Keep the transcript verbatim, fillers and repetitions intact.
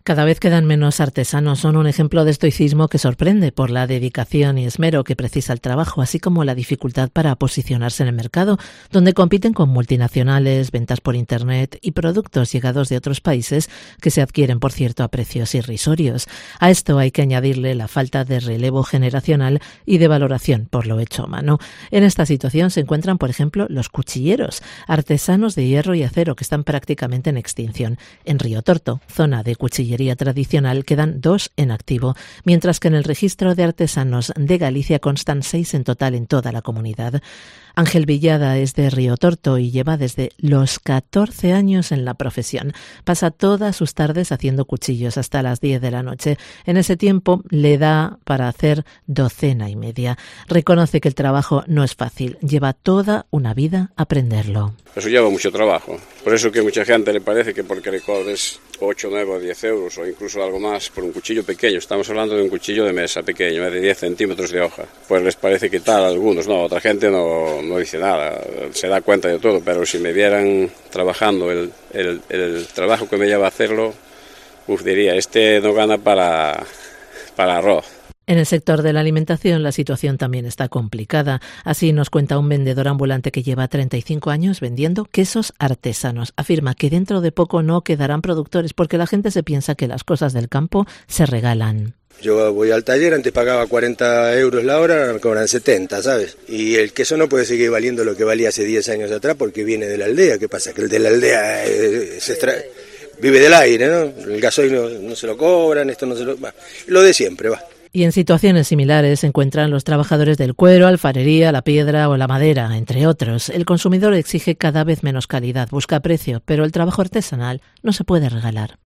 Cada vez quedan menos artesanos. Son un ejemplo de estoicismo que sorprende por la dedicación y esmero que precisa el trabajo, así como la dificultad para posicionarse en el mercado, donde compiten con multinacionales, ventas por Internet y productos llegados de otros países que se adquieren, por cierto, a precios irrisorios. A esto hay que añadirle la falta de relevo generacional y de valoración por lo hecho a mano. En esta situación se encuentran, por ejemplo, los cuchilleros, artesanos de hierro y acero que están prácticamente en extinción. En Riotorto, zona de cuchillería tradicional, quedan dos en activo, mientras que en el registro de artesanos de Galicia constan seis en total en toda la comunidad. Ángel Villada es de Riotorto y lleva desde los catorce años en la profesión. Pasa todas sus tardes haciendo cuchillos hasta las diez de la noche. En ese tiempo le da para hacer docena y media. Reconoce que el trabajo no es fácil. Lleva toda una vida aprenderlo. Eso lleva mucho trabajo. Por eso que a mucha gente le parece que porque le cobres ocho, nueve o diez euros o incluso algo más por un cuchillo pequeño, estamos hablando de un cuchillo de mesa pequeño, de diez centímetros de hoja, pues les parece que tal a algunos, no, otra gente no, no dice nada, se da cuenta de todo, pero si me vieran trabajando el, el, el trabajo que me lleva a hacerlo, uf, diría, este no gana para, para arroz. En el sector de la alimentación la situación también está complicada. Así nos cuenta un vendedor ambulante que lleva treinta y cinco años vendiendo quesos artesanos. Afirma que dentro de poco no quedarán productores porque la gente se piensa que las cosas del campo se regalan. Yo voy al taller, antes pagaba cuarenta euros la hora, ahora me cobran setenta, ¿sabes? Y el queso no puede seguir valiendo lo que valía hace diez años atrás porque viene de la aldea. ¿Qué pasa? Que el de la aldea eh, se extra... vive del aire, ¿no? El gasoil no, no se lo cobran, esto no se lo... Va. Lo de siempre, va. Y en situaciones similares se encuentran los trabajadores del cuero, alfarería, la piedra o la madera, entre otros. El consumidor exige cada vez menos calidad, busca precio, pero el trabajo artesanal no se puede regalar.